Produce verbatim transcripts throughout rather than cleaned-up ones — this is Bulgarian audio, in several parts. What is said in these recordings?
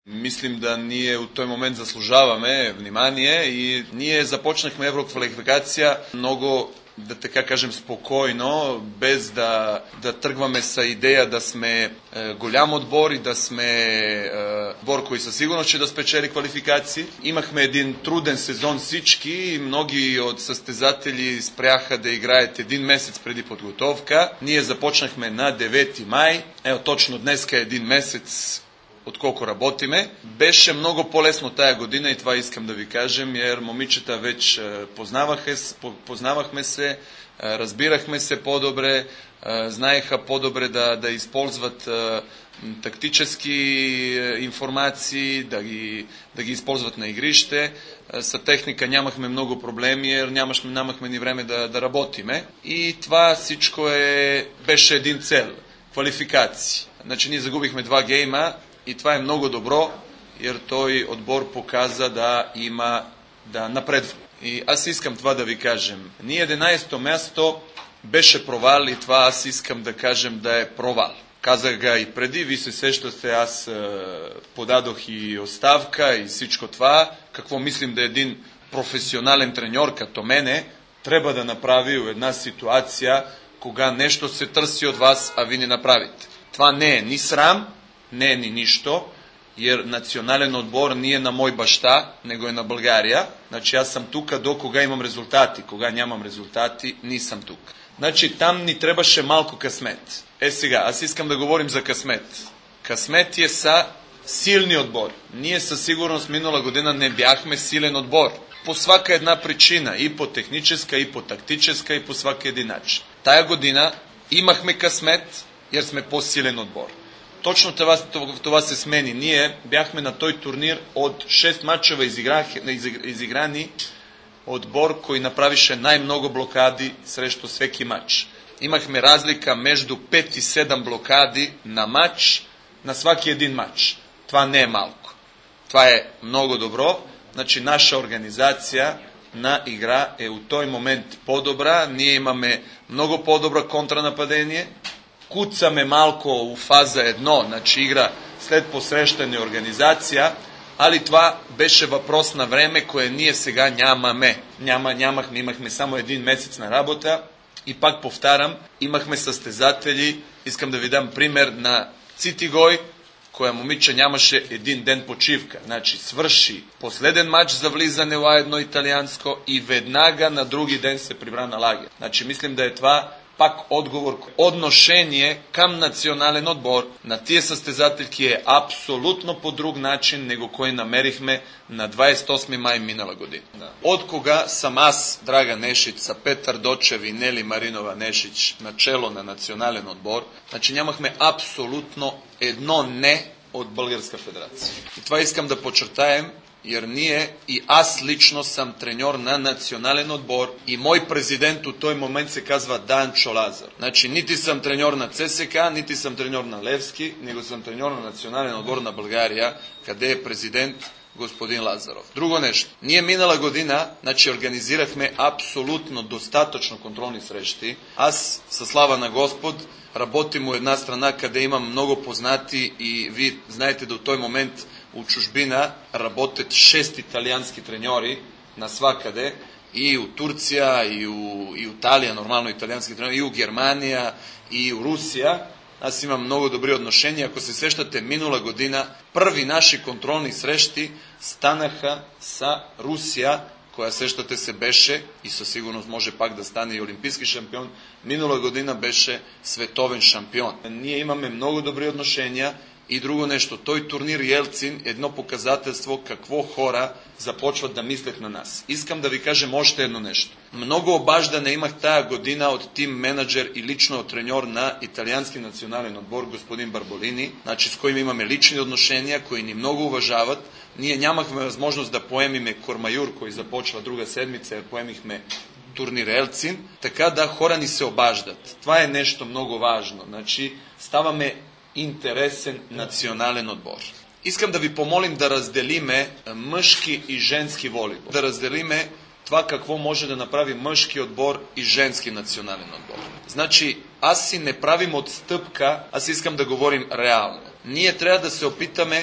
Mislim da ние u той момент заслужаваме внимание и ние започнахме евроквалификация много, да така кажем, спокойно, без да, да тръгваме с идея да сме е, голям отбор и да сме е, отбор, koji със сигурност ще да спечели квалификации. Имахме един труден сезон всички и многи от състезатели спряха да играят един месец преди подготовка. Ние започнахме на девети май, ето точно днеска е един месец отколко работиме. Беше много по-лесно тая година и това искам да ви кажем, jer момичета вече познаваха, познавахме се, разбирахме се по-добре, знаеха по-добре да, да използват тактически информации, да ги, да ги използват на игрище. С техника нямахме много проблеми, jer нямахме, нямахме ни време да, да работиме. И това всичко е, беше един цел. Квалификации. Значи ние загубихме два гейма, и това е много добро, jer той отбор показа да има, да напредва. И аз искам това да ви кажем. Ние единайсето място беше провал и това аз искам да кажем да е провал. Казах ga и преди, ви се сещате, аз е, подадох и оставка и всичко това. Какво мислим да един професионален треньор като мене трябва да направи в една ситуация, кога нещо се търси от вас, а ви не направите. Това не е ни срам, не е ни нищо, jer национален отбор nije на мой баща, него е на България. Значи аз съм тук до кога имам резултати. Кога нямам резултати, нисам тук. Значи там ни трябваше малко късмет. Е сега, аз искам да говорим за късмет. Късмет е са силни отбори. Ние със сигурност минала година не бяхме силен отбор. По всяка една причина, и по техническа, и по тактическа, и по всяка един начин. Тая година имахме късмет, jer сме по-силен отбор. Точно това, това се смени. Ние бяхме на той турнир от шест мачева изиграни отбор, koji направише най-много блокади срещу всеки матч. Имахме разлика между пет и седем блокади на матч, на всеки един матч. Това не е малко. Това е много добро. Значи наша организация на игра е у той момент по-добра. Ние имаме много по-добро контранападение. Куцаме малко у фаза едно, значи игра след посрещане организация, али това беше въпрос на време, кое ние сега нямаме. Няма, нямахме, имахме само един месец на работа и пак повтарям, имахме състезатели, искам да ви дам пример на Цитигой, коя момиче нямаше един ден почивка. Значи свърши последен матч за влизане в едно италианско и веднага на други ден се прибра на лагер. Значи мислим да е това пак отговор, отношение към национален отбор на тия състезателки е абсолютно по друг начин, него кой намерихме на двайсет и осми май минала година. Да. От кога съм аз, Драга Нешич, са Петър Дочев и Нели Маринова Нешич, начело на национален отбор, значи нямахме абсолютно едно не от Българска федерация. И това искам да подчертаем, jer ние и аз лично съм треньор на национален отбор и мой президент от той момент се казва Данчо Лазар. Значи нити съм треньор на ЦСКА, нити съм треньор на Левски, него съм треньор на национален отбор на България, къде е президент господин Лазаров. Друго нещо. Ние минала година, значи организирахме абсолютно достатъчно контролни срещи. Аз, със слава на Господ, работим у една страна, къде имам много познати и ви знаете до той момент у чужбина работят шест италиански треньори насвакъде, и у Турция, и у, и у Италия, нормално италиански треньори, и у Германия, и у Русия. Аз имам много добри отношения. Ако се сещате, минула година първи наши контролни срещи станаха с Русия, коя сещате се беше и със сигурност може пак да стане и олимпийски шампион. Минула година беше световен шампион. Ние имаме много добри отношения. И друго нещо, той турнир Елцин е едно показателство какво хора започват да мислят на нас. Искам да ви кажем още едно нещо. Много обаждане имах тая година от тим менеджер и лично от треньор на италиански национален отбор, господин Барболини, значи с който имаме лични отношения, кои ни много уважават. Ние нямахме възможност да поемиме Кормайур, koji започва друга седмица, поемихме турнир Елцин, така да хора ни се обаждат. Това е нещо много важно. Значи ставаме интересен национален отбор. Искам да ви помолим да разделиме мъжки и женски волейбол. Да разделиме това какво може да направи мъжки отбор и женски национален отбор. Значи, аз си не правим отстъпка, аз искам да говорим реално. Ние трябва да се опитаме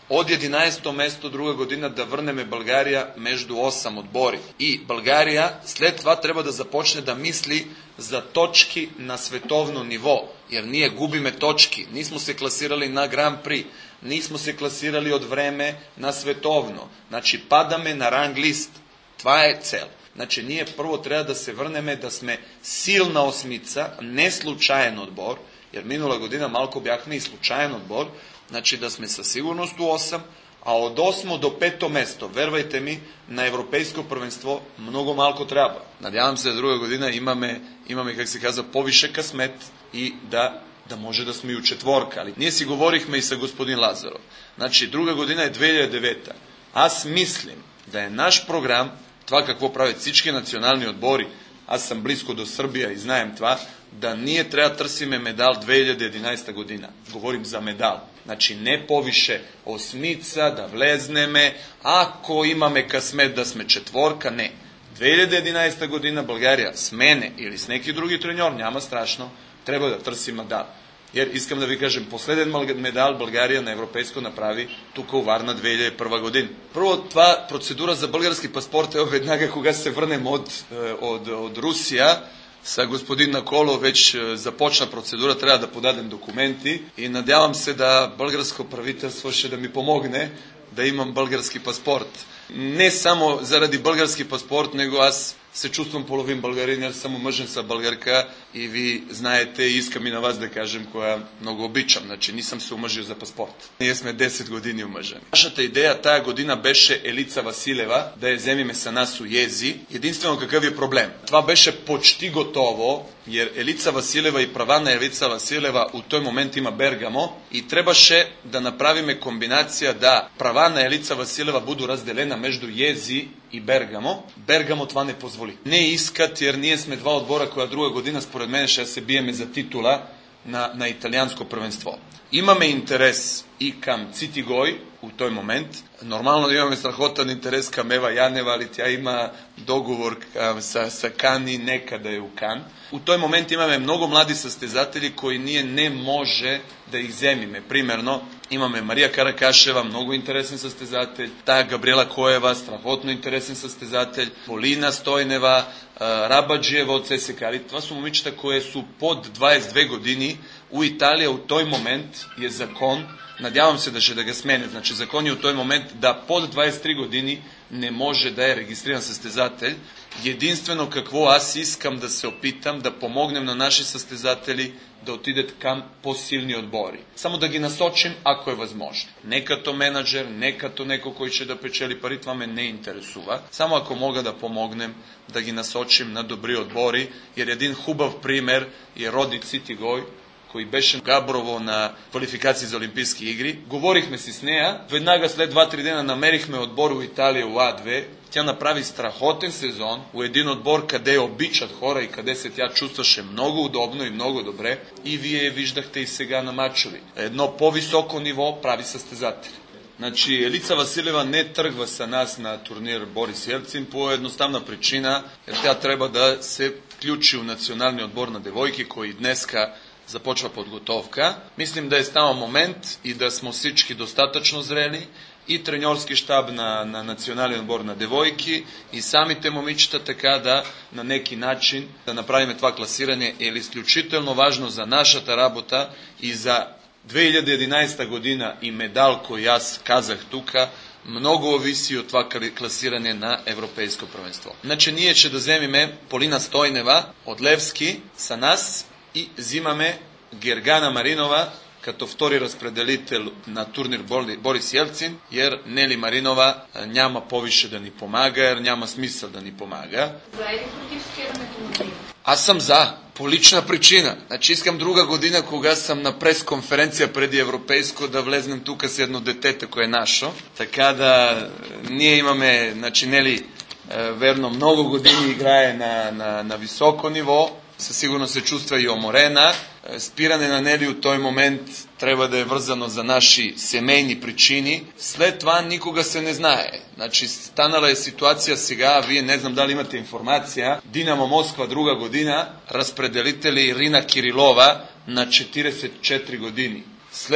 Od единайсето место друга година да върнеме България между осем отбори. И България след това трябва да започне да мисли за точки на световно ниво. Jer ние губиме точки. Nismo се класирали на Гран-при. Nismo се класирали от време на световно. Значи падаме на ранг лист. Това е цел. Значи ние първо трябва да се върнеме да сме силна осмица, не случайен отбор, jer минула година малко бяхме и случайен отбор, значи да сме със сигурност у осем, а от осмо до пето место, вервайте ми, на европейско първенство много малко трябва. Надявам се, друга година имаме, имаме как се казва, повише късмет и да, да може да сме и у четворка. Али, ние си говорихме и с господин Лазаров. Значи друга година е две хиляди и девета. Аз мислим да е наш програм, това какво правят всички национални отбори, аз съм близко до Сърбия и знаем това, да ние трябва да търсиме медал две хиляди и единайсета година. Говорим за медал. Значи не повише осмица, да влезнеме, ако имаме късмет да сме четворка, не. две хиляди и единайсета година България с мене или с неки други треньор, няма страшно, трябва да търси медал. Jer искам да ви кажем, последен медал България на европейско направи тук у Варна две хиляди и първа година. Първо, това процедура за български паспорт е веднага, кога се върнем от, от, от Русия. Са господин Наколо вече започна процедура, трябва да подадем документи и надявам се да българско правителство ще да ми помогне да имам български паспорт. Не само заради български паспорт, него аз се чувствам половин българин, аз съм омъжен са българка и ви знаете, искам и на вас да кажем, коя много обичам. Значи, не съм се омъжил за паспорт. Ние сме десет години омъжени. Нашата идея тая година беше Елица Василева да я вземеме са нас уези. Единствено какъв е проблем? Това беше почти готово, jer Елица Василева и права на Елица Василева у той момент има Бергамо и трябваше да направиме комбинация да права на Елица Василева буду разделена между Ези и Бергамо. Бергамо това не позволи. Не искат, jer ние сме два отбора, коя друга година според мен ще се биеме за титула на, на италианско prvенство. Имаме интерес и към Цитигой у той момент. Нормално да имаме страхотен интерес към Ева Янева, али тя има договор с, с Кан и нека да е у Кан. У той момент имаме много млади състезатели, кои ние не може да их вземиме. Примерно, имаме Мария Каракашева, много интересен състезател, тая Габриела Коева, страхотно интересен състезател, Полина Стойнева, Рабаджиева от ССК. Това са момичета, кои са под двайсет и две години. У Италия от той момент е закон, надявам се да ще да го сменят, значи закон е от той момент да под двайсет и три години не може да е регистриран състезател. Единствено какво аз искам да се опитам да помогнем на наши състезатели да отидат към по-силни отбори. Само да ги насочим, ако е възможно. Не като менеджер, не като некой, който ще да печели пари, това ме не интересува. Само ако мога да помогнем да ги насочим на добри отбори. Jer един хубав пример е Роди Цитигой, koji беше Габрово на квалификации за Олимпийски игри. Говорихме си с нея. Веднага след два-три дена намерихме отбор у Италия у А две. Тя направи страхотен сезон у един отбор, къде я обичат хора и къде се тя чувстваше много удобно и много добре. И вие виждахте и сега на мачови. Едно по-високо ниво прави състезатели. Значи Елица Василева не тръгва са нас на турнир Борис Елцин по едноставна причина. Тя трябва да се включи у националния отбор на девойки, koji днеска започва подготовка. Мислим да е станал момент и да сме всички достатъчно зрели и треньорски щаб на, на национален отбор на девойки и самите момичета така да на неки начин да направим това класиране е изключително важно за нашата работа и за две хиляди и единайсета година и медал, koji аз казах тука, много овиси от това класиране на европейско prvенство. Значи ние ще да вземеме Полина Стойнева от Левски са нас и взимаме Гергана Маринова като втори разпределител на турнир Борис Елцин, jer Нели Маринова няма повише да ни помага, jer няма смисъл да ни помага. За или против скирането на Маринова? Аз съм за, по лична причина. Значи искам друга година, кога съм на пресконференция преди европейско, да влезнем тук с едно детете, кое е нашо. Така да ние имаме, значи Нели, верно, много години играе на, на, на високо ниво, със сигурно се чувства и уморена. Спиране на Нели от този момент трябва да е вързано за наши семейни причини. След това никога се не знае. Значи станала е ситуация сега, вие не знам дали имате информация, Динамо Москва друга година разпределители Ирина Кирилова на четирийсет и четири години. След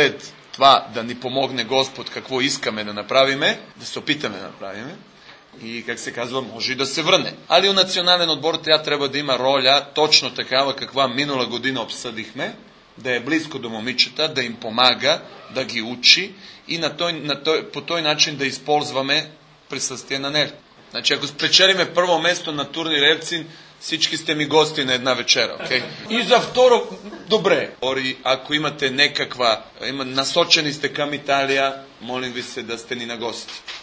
това да ни помогне Господ какво искаме да направиме, да се опитаме да направиме и, как се казва, може и да се върне. Али у национален отбор тя трябва да има роля точно такава, каква минала година обсъдихме, да е близко до момичета, да им помага, да ги учи и на той, на той, по този начин да използваме присъствие на нея. Значи, ако спечелиме първо место на турнир Евцин, всички сте ми гости на една вечера, окей? Okay? И за второ, добре. Ако имате някаква, има, насочени сте към Италия, молим ви се да сте ни на гости.